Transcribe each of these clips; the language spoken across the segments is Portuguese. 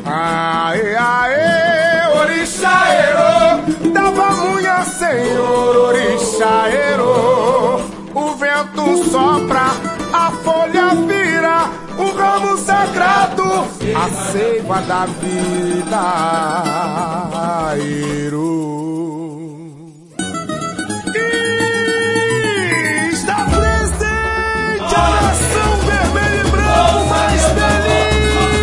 Aê, aê, orixaero, dava munha, senhor, orixaero. O vento sopra, a folha vira, o ramo sagrado, a seiva da vida. E está presente a nação vermelha e branco mais feliz.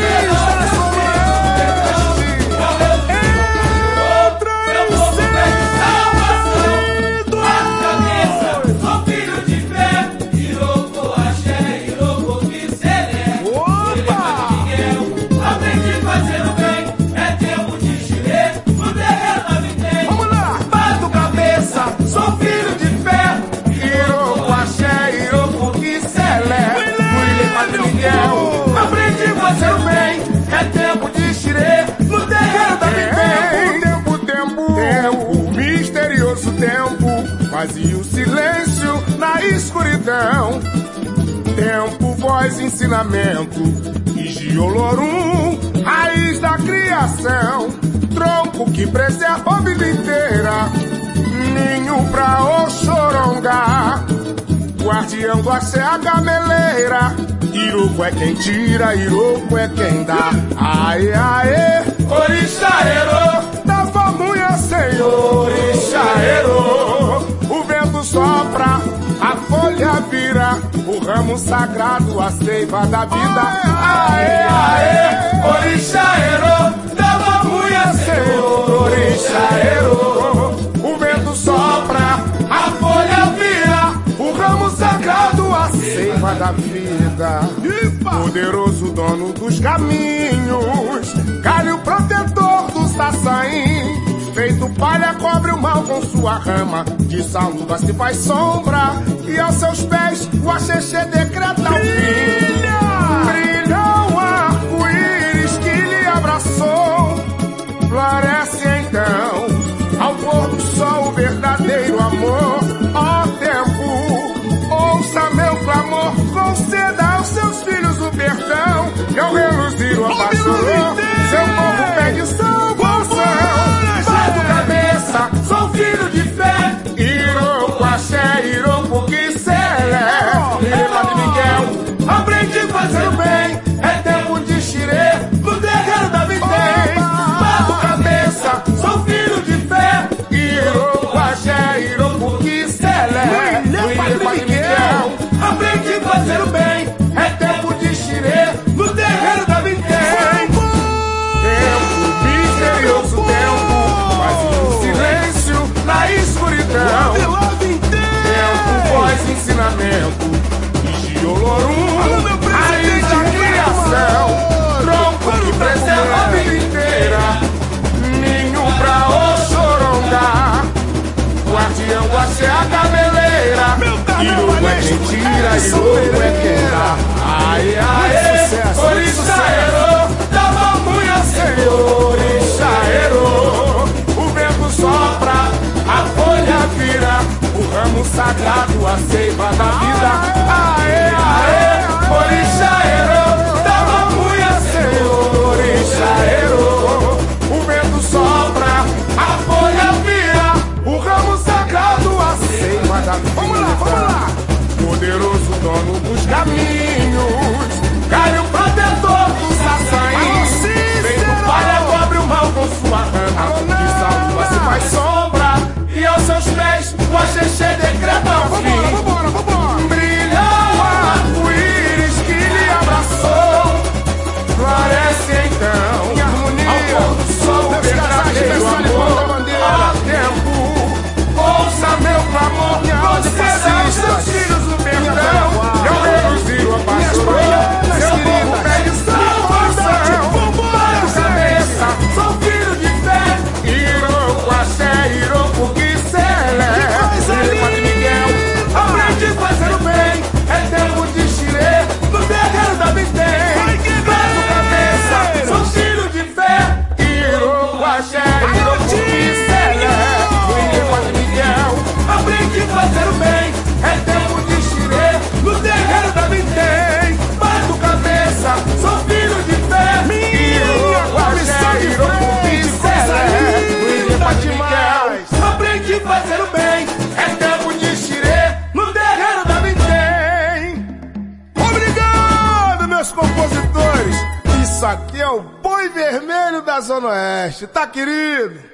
Aprendi a fazer o bem, é tempo de xirê, no terreiro da vida. Tempo, misterioso tempo, vazio silêncio na escuridão. Tempo, voz, ensinamento, Igiolorum, raiz da criação. Tronco que preserva a vida inteira, ninho pra Oxorongá. Guardião do axé, a gameleira. Iroco é quem tira, Iroco é quem dá. Aê, aê, orixaero, dava munha, senhor, orixaero. O vento sopra, a folha vira, o ramo sagrado, a seiva da vida. Aê, aê, orixaero, dava munha, senhor, orixaero. O vento sopra, a folha vira, o ramo sagrado, a seiva da vida. Poderoso dono dos caminhos, galho protetor do Saçaim. Feito palha, cobre o mal com sua rama, de saúva se faz sombra, e aos seus pés o axexê decreta o fim. Brilha o arco-íris que lhe abraçou, floresce então ao pôr do sol o verdadeiro amor. Ó tempo, ouça meu clamor, conceda aos seus filhos o perdão, que ao reluzir o apaixonou, seu povo pede salvação. Bato cabeça, sou filho de fé, Iroco, axé, Iroco, que celé. Padre Miguel, aprendi a fazer o bem, é tempo de xirê, no terreiro da Vintém. Bato cabeça, sou filho de fé, Iroco, axé, Iroco, que celé. Padre Miguel, aprendi a fazer o bem, é tempo de xirê, no terreiro da Vintém. Tempo, misterioso tempo, vazio silêncio na escuridão. Tempo, voz, ensinamento, Igiolorum, raiz da criação. Tronco que preserva a vida inteira, ninho pra Oxorongá. Guardião do axé, a gameleira. Iroco é quem tira, Iroco é quem dá. Aê, aê, orixaero, dava munha, senhor, orixaero. O vento sopra, a folha vira, o ramo sagrado, a seiva da vida. Aê, aê, orixaero, dava munha, senhor, orixaero. O vento sopra, a folha vira, o ramo sagrado, a seiva da vida. Vamos lá, vamos lá! Poderoso dono dos caminhos, galho protetor do Saçaim. Feito palha, cobre o mal com sua rama, de saúva se faz sombra, e aos seus pés o axexê decreta o fim. Brilha o arco-íris que lhe abraçou, floresce então ao pôr do sol o verdadeiro amor. Há tempo, ouça meu clamor, conceda aos seus filhos o perdão, que ao reduzir o apaixonou, seu povo pede salvação. Bato cabeça, sou filho de fé, Iroco, axé, Iroco, que celé. Padre Miguel, Aqui é o Boi Vermelho da Zona Oeste, tá, querido?